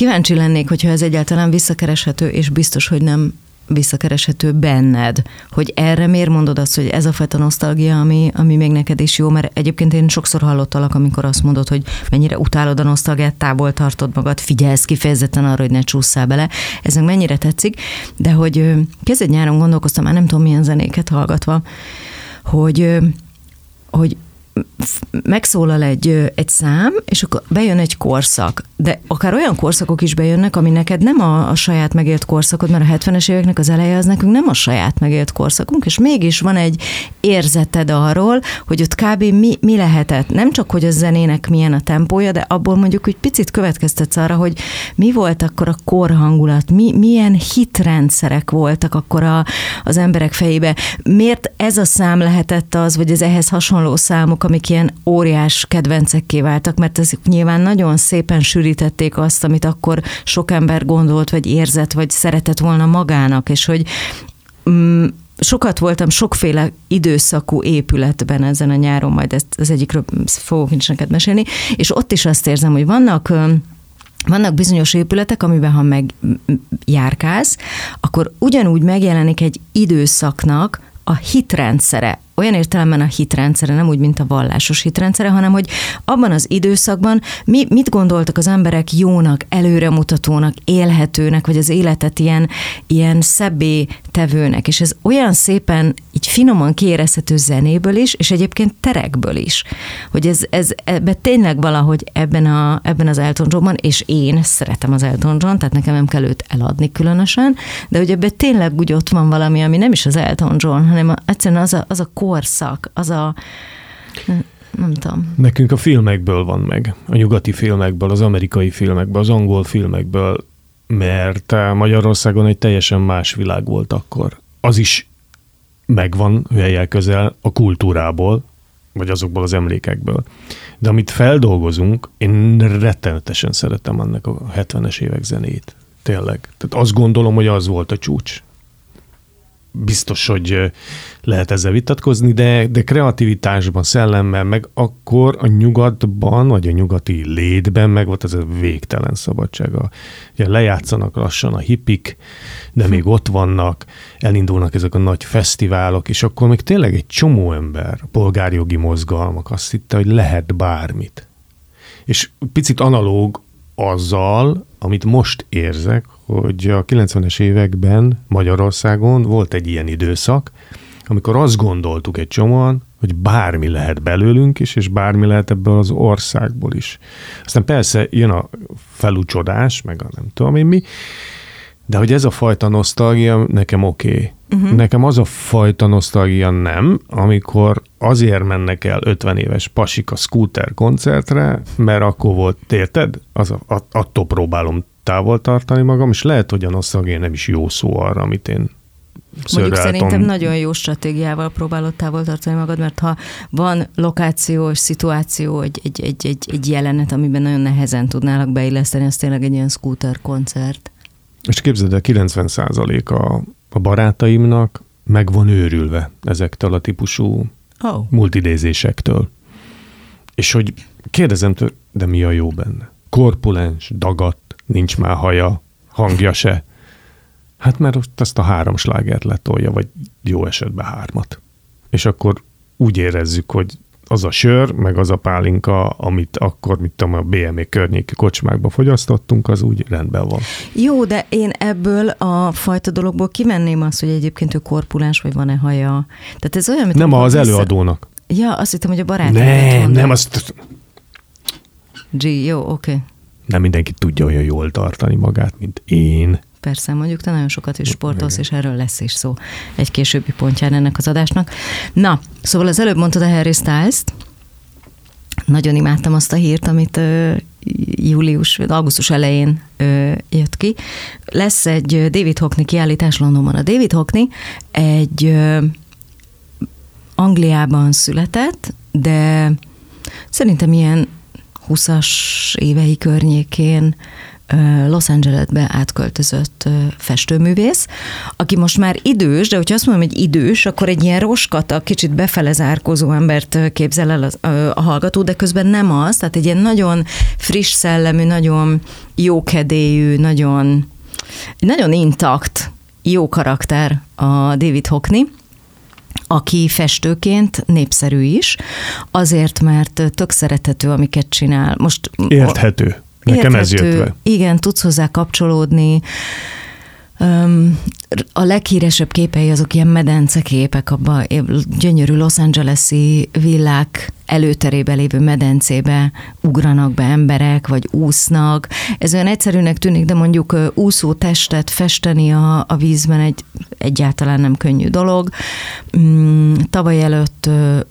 kíváncsi lennék, hogyha ez egyáltalán visszakereshető, és biztos, hogy nem visszakereshető benned, hogy erre miért mondod azt, hogy ez a fajta nosztalgia, ami még neked is jó, mert egyébként én sokszor hallottalak, amikor azt mondod, hogy mennyire utálod a nosztalgiát, távol tartod magad, figyelsz kifejezetten arra, hogy ne csússzál bele, ez meg mennyire tetszik, de hogy kezdett nyáron gondolkoztam, már nem tudom milyen zenéket hallgatva, hogy megszólal egy szám, és akkor bejön egy korszak. De akár olyan korszakok is bejönnek, ami neked nem a saját megélt korszakod, mert a 70-es éveknek az eleje az nekünk nem a saját megélt korszakunk, és mégis van egy érzeted arról, hogy ott kb. Mi lehetett. Nem csak, hogy a zenének milyen a tempója, de abból mondjuk, hogy picit következtetsz arra, hogy mi volt akkor a korhangulat, milyen hitrendszerek voltak akkor az emberek fejébe. Miért ez a szám lehetett az, vagy az ehhez hasonló számok, amik ilyen óriás kedvencekké váltak, mert ezek nyilván nagyon szépen sűrítették azt, amit akkor sok ember gondolt, vagy érzett, vagy szeretett volna magának, és hogy sokat voltam sokféle időszakú épületben ezen a nyáron, majd ez egyikről fogok is neked mesélni, és ott is azt érzem, hogy vannak bizonyos épületek, amiben ha megjárkálsz, akkor ugyanúgy megjelenik egy időszaknak a hitrendszere. Olyan értelemben a hitrendszere, nem úgy, mint a vallásos hitrendszere, hanem hogy abban az időszakban mit gondoltak az emberek jónak, előremutatónak, élhetőnek, vagy az életet ilyen szebbé tevőnek. És ez olyan szépen, így finoman kiérezhető zenéből is, és egyébként terekből is. Hogy ebben tényleg valahogy ebben az Elton Johnban, és én szeretem az Elton John, tehát nekem nem kell őt eladni különösen, de hogy ebben tényleg úgy ott van valami, ami nem is az Elton John, hanem egyszerűen az a korszak, nem tudom. Nekünk a filmekből van meg, a nyugati filmekből, az amerikai filmekből, az angol filmekből, mert Magyarországon egy teljesen más világ volt akkor. Az is megvan helyjel közel a kultúrából, vagy azokból az emlékekből. De amit feldolgozunk, én rettenetesen szeretem annak a 70-es évek zenét. Tényleg. Tehát azt gondolom, hogy az volt a csúcs. Biztos, hogy lehet ezzel vitatkozni, de kreativitásban, szellemben, meg akkor a nyugatban, vagy a nyugati létben meg volt ez a végtelen szabadsága. Ugye lejátszanak lassan a hippik, de még ott vannak, elindulnak ezek a nagy fesztiválok, és akkor még tényleg egy csomó ember, polgárjogi mozgalmak azt hitte, hogy lehet bármit. És picit analóg azzal, amit most érzek, hogy a 90-es években Magyarországon volt egy ilyen időszak, amikor azt gondoltuk egy csomóan, hogy bármi lehet belőlünk is, és bármi lehet ebből az országból is. Aztán persze jön a felúcsodás, meg a nem tudom én mi, de hogy ez a fajta nosztalgia nekem oké. Nekem az a fajta nosztalgia nem, amikor azért mennek el 50 éves pasik a Scooter koncertre, mert akkor volt, érted? Attól próbálom távol tartani magam, és lehet, hogy a nosztalgia nem is jó szó arra, amit én mondjuk szerintem nagyon jó stratégiával próbálod távol tartani magad, mert ha van lokációs szituáció, egy jelenet, amiben nagyon nehezen tudnálak beilleszteni, az tényleg egy ilyen Scooter koncert. És képzeld el, 90% a barátaimnak meg van őrülve ezektől a típusú multidézésektől. És hogy kérdezem tőle, de mi a jó benne? Korpulens, dagadt, nincs már haja, hangja se. Hát mert ezt a 3 slágert letolja, vagy jó esetben 3. És akkor úgy érezzük, hogy az a sör, meg az a pálinka, amit akkor, a BME környéki kocsmákba fogyasztottunk, az úgy rendben van. Jó, de én ebből a fajta dologból kivenném azt, hogy egyébként ő korpulens, vagy van-e haja. Tehát ez olyan, mint nem az előadónak. Ja, azt hittem, hogy a barátom. Nem, azt... Jó, oké. Nem mindenki tudja olyan jól tartani magát, mint én. Persze, mondjuk te nagyon sokat is sportolsz, és erről lesz is szó egy későbbi pontján ennek az adásnak. Na, szóval az előbb mondtad a Harry Styles-t. Nagyon imádtam azt a hírt, amit augusztus elején jött ki. Lesz egy David Hockney kiállítás Londonban. A David Hockney egy Angliában született, de szerintem ilyen 20-as évei környékén Los Angelesbe átköltözött festőművész, aki most már idős, de hogyha azt mondom, hogy idős, akkor egy ilyen roskata, kicsit befele zárkózó embert képzel el a hallgató, de közben nem az, tehát egy ilyen nagyon friss szellemű, nagyon jókedélyű, nagyon intakt, jó karakter a David Hockney, aki festőként népszerű is, azért, mert tök szerethető, amiket csinál. Most érthető. Nekem ez jött be. Igen, tudsz hozzá kapcsolódni. A leghíresebb képei azok ilyen medenceképek, abban gyönyörű Los Angeles-i villák előterébe lévő medencébe ugranak be emberek, vagy úsznak. Ez olyan egyszerűnek tűnik, de mondjuk úszó testet festeni a vízben egyáltalán nem könnyű dolog. Tavaly előtt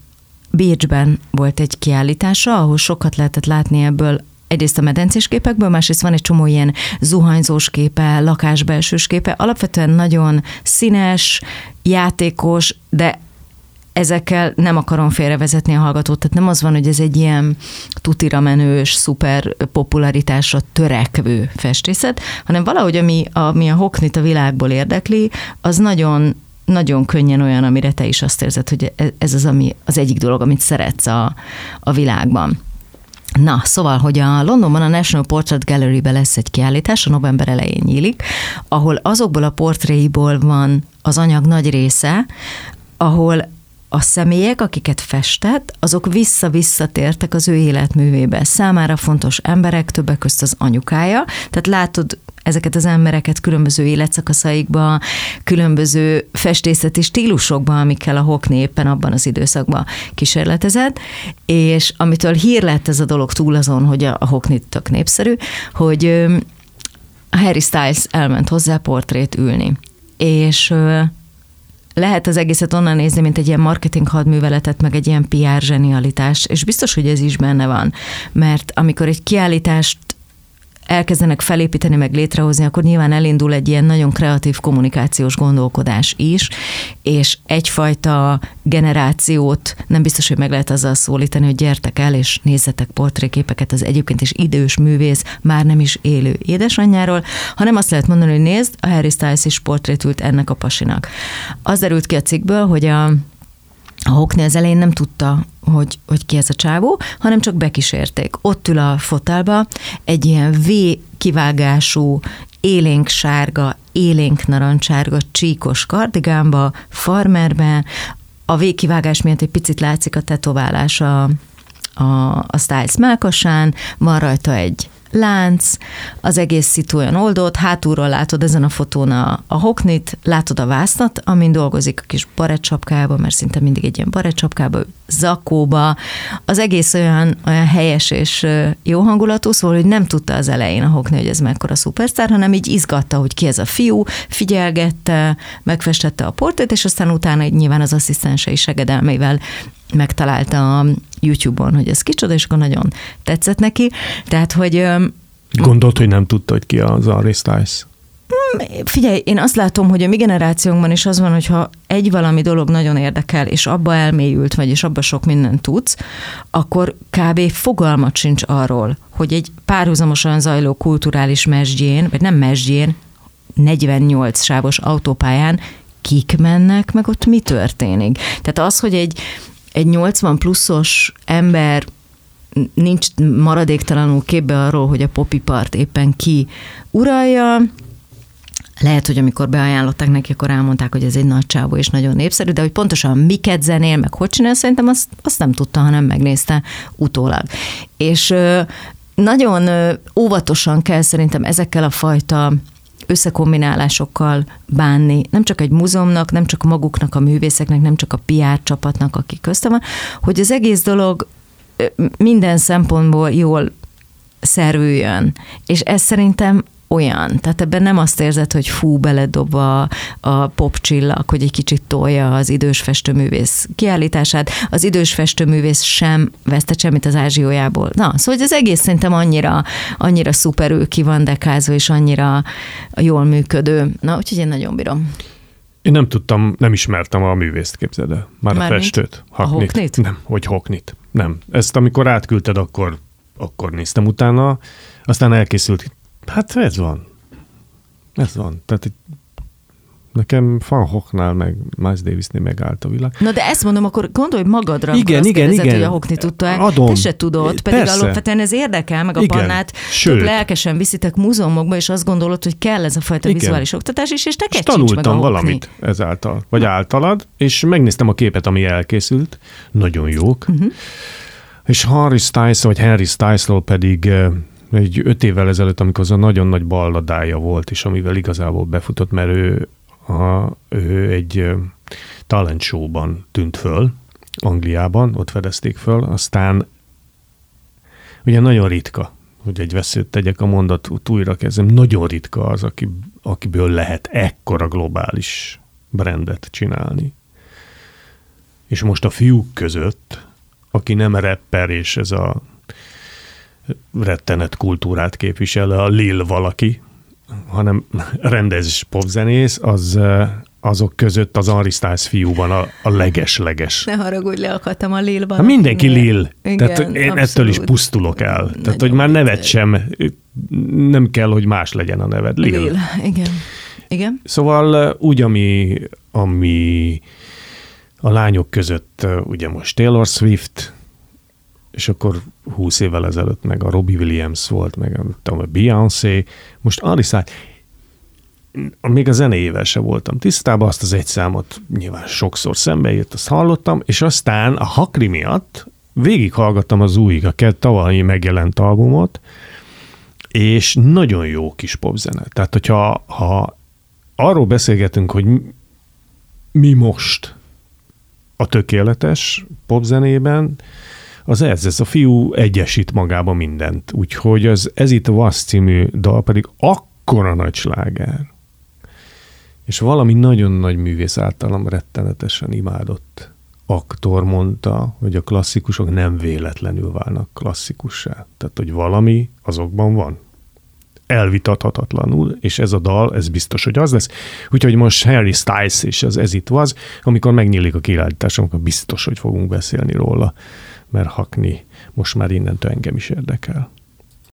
Bécsben volt egy kiállítása, ahol sokat lehetett látni ebből, egyrészt a medencés képekből, másrészt van egy csomó ilyen zuhanyzós képe, lakásbelsős képe, alapvetően nagyon színes, játékos, de ezekkel nem akarom félrevezetni a hallgatót, tehát nem az van, hogy ez egy ilyen tutira menős, szuper popularitásra törekvő festészet, hanem valahogy, ami a Hockneyt a világból érdekli, az nagyon, nagyon könnyen olyan, amire te is azt érzed, hogy ez az egyik dolog, amit szeretsz a világban. Na, szóval, hogy a Londonban a National Portrait Gallery-be lesz egy kiállítás, a november elején nyílik, ahol azokból a portréiból van az anyag nagy része, ahol a személyek, akiket festett, azok visszatértek az ő életművébe. Számára fontos emberek, többek közt az anyukája. Tehát látod ezeket az embereket különböző életszakaszaikban, különböző festészeti stílusokban, amikkel a Hockney éppen abban az időszakban kísérletezett, és amitől hír lett ez a dolog túl azon, hogy a Hockney tök népszerű, hogy Harry Styles elment hozzá portrét ülni. És lehet az egészet onnan nézni, mint egy ilyen marketing hadműveletet, meg egy ilyen PR zsenialitást, és biztos, hogy ez is benne van, mert amikor egy kiállítást elkezdenek felépíteni, meg létrehozni, akkor nyilván elindul egy ilyen nagyon kreatív kommunikációs gondolkodás is, és egyfajta generációt nem biztos, hogy meg lehet azzal szólítani, hogy gyertek el, és nézzetek portréképeket az egyébként is idős művész, már nem is élő édesanyjáról, hanem azt lehet mondani, hogy nézd, a Harry Styles is portrét ült ennek a pasinak. Az derült ki a cikkből, hogy a Hockney az elején nem tudta, hogy ki ez a csávó, hanem csak bekísérték. Ott ül a fotelba egy ilyen V-kivágású, élénk sárga, élénk narancsárga, csíkos kardigánba, farmerben. A V-kivágás miatt egy picit látszik a tetoválás a Styles mellkasán, van rajta egy lánc, az egész szitu olyan oldott, hátulról látod ezen a fotón a Hockneyt, látod a vásznat, amin dolgozik a kis barettsapkába, mert szinte mindig egy ilyen barettsapkába, zakóba, az egész olyan helyes és jó hangulatú, szóval, hogy nem tudta az elején a Hockney, hogy ez mekkora szupersztár, hanem így izgatta, hogy ki ez a fiú, figyelgette, megfestette a portrét, és aztán utána nyilván az asszisztensei segedelmével megtalálta a YouTube-on, hogy ez kicsoda, és akkor nagyon tetszett neki. Tehát, hogy... Gondolt, hogy nem tudta, hogy ki az Harry Styles? Figyelj, én azt látom, hogy a mi generációnkban is az van, hogyha egy valami dolog nagyon érdekel, és abba elmélyült vagy, és abba sok mindent tudsz, akkor kb. Fogalmat sincs arról, hogy egy párhuzamosan zajló kulturális mesdjén, vagy nem mesdjén, 48 sávos autópályán kik mennek, meg ott mi történik. Tehát az, hogy egy 80 pluszos ember nincs maradéktalanul képbe arról, hogy a popipart éppen ki uralja, lehet, hogy amikor beajánlották neki, akkor elmondták, hogy ez egy nagy csávó és nagyon népszerű, de hogy pontosan miket zenél, meg hogy csinál, szerintem azt nem tudta, hanem megnézte utólag. És nagyon óvatosan kell szerintem ezekkel a fajta összekombinálásokkal bánni. Nem csak egy múzeumnak, nem csak maguknak, a művészeknek, nem csak a PR csapatnak, aki köztem van, hogy az egész dolog minden szempontból jól szervüljön. És ez szerintem olyan. Tehát ebben nem azt érzed, hogy fú, beledob a popcsillag, hogy egy kicsit tolja az idős festőművész kiállítását. Az idős festőművész sem vesztett semmit az ázsiójából. Na, szóval hogy az egész szerintem annyira szuperül ki van dekázva, és annyira jól működő. Na, úgyhogy én nagyon bírom. Én nem tudtam, nem ismertem a művészt, képzeld el. Már a festőt. A Hockneyt? Nem, hogy Hockneyt. Nem. Ezt amikor átküldted, akkor néztem utána. Aztán elkészült Hát ez van. Tehát nekem Van Goghnál, meg Miles Davisnél megállt a világ. Na de ezt mondom, akkor gondolj magadra, igen, hogy a Hockney tudta. Te se tudod, pedig alapvetően ez érdekel, meg a Pannát tök lelkesen viszitek múzeumokba, és azt gondolod, hogy kell ez a fajta vizuális oktatás is, és neked sincs meg a Hockney. Valamit ezáltal, vagy általad, és megnéztem a képet, ami elkészült, nagyon jók, és Harry Styles-ról pedig egy 5 évvel ezelőtt, amikor az a nagyon nagy balladája volt, és amivel igazából befutott, mert ő egy talent showban tűnt föl, Angliában, ott fedezték föl, aztán ugye nagyon ritka, hogy egy veszőt tegyek a mondatot, újra kezdem, nagyon ritka az, akiből lehet ekkora globális brandet csinálni. És most a fiúk között, aki nem rapper, és ez a rettenet kultúrát képvisel, a Lil valaki, hanem rendezés popzenész, azok között az Harry Styles fiú van a leges-leges. Ne haragudj, leakadtam a Lil valaki. Mindenki Lil. Igen, tehát én abszolút. Ettől is pusztulok el. Nagyon tehát, hogy már nevet sem, nem kell, hogy más legyen a neved. Lil. Igen. Szóval úgy, ami a lányok között, ugye most Taylor Swift, és akkor 20 évvel ezelőtt meg a Robbie Williams volt, meg a Beyoncé, most Harry Styles. Még a zenéjével se voltam tisztában, azt az egy számot nyilván sokszor szembeírt, azt hallottam, és aztán a Hackney miatt végighallgattam az új, a tavalyi megjelent albumot, és nagyon jó kis popzene. Tehát, hogyha arról beszélgetünk, hogy mi most a tökéletes popzenében, ez a fiú egyesít magába mindent. Úgyhogy az Ez itt Was című dal pedig akkora nagy sláger. És valami nagyon nagy művész általam rettenetesen imádott aktor mondta, hogy a klasszikusok nem véletlenül válnak klasszikussá. Tehát, hogy valami azokban van. Elvitathatatlanul, és ez a dal, ez biztos, hogy az lesz. Úgyhogy most Harry Styles és az Ez itt Was, amikor megnyílik a kiállítás, akkor biztos, hogy fogunk beszélni róla, mert Hackney most már innentől engem is érdekel.